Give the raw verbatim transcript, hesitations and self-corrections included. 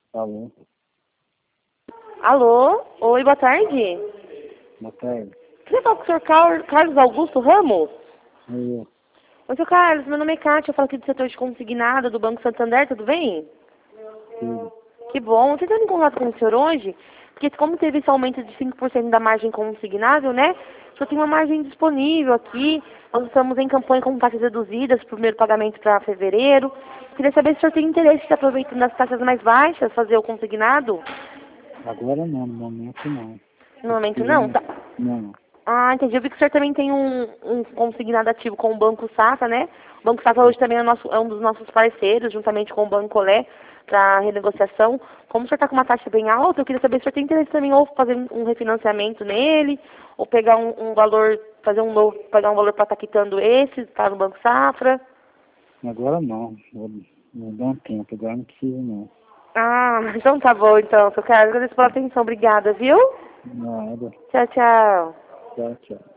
Alô? Alô? Oi, boa tarde. Boa tarde. Queria falar com o senhor Car- Carlos Augusto Ramos? Eu, Oi, senhor Carlos, meu nome é Kátia, eu falo aqui do setor de consignado do Banco Santander, tudo bem? tudo. Que bom. Você está em contato com o senhor hoje? Porque como teve esse aumento de cinco por cento da margem consignável, né? Só tem uma margem disponível aqui. Nós estamos em campanha com taxas reduzidas, primeiro pagamento para fevereiro. Queria saber se o senhor tem interesse de aproveitando das taxas mais baixas, fazer o consignado? Agora não, no momento não. No Tô momento não? precisando. Tá. Não, Ah, entendi. Eu vi que o senhor também tem um, um consignado ativo com o Banco Safra, né? O Banco Safra hoje também é, nosso, é um dos nossos parceiros, juntamente com o Banco Olé, para renegociação. Como o senhor está com uma taxa bem alta, eu queria saber se o senhor tem interesse também ou fazer um refinanciamento nele, ou pegar um, um valor, fazer um novo, pagar um valor para estar quitando esse, tá no Banco Safra. agora não. Vou, vou dar um tempo, agora não preciso não. Ah, então tá bom, então, seu Carlos. Agradeço pela atenção. Obrigada, viu? Nada. Tchau, tchau. Tchau, tchau.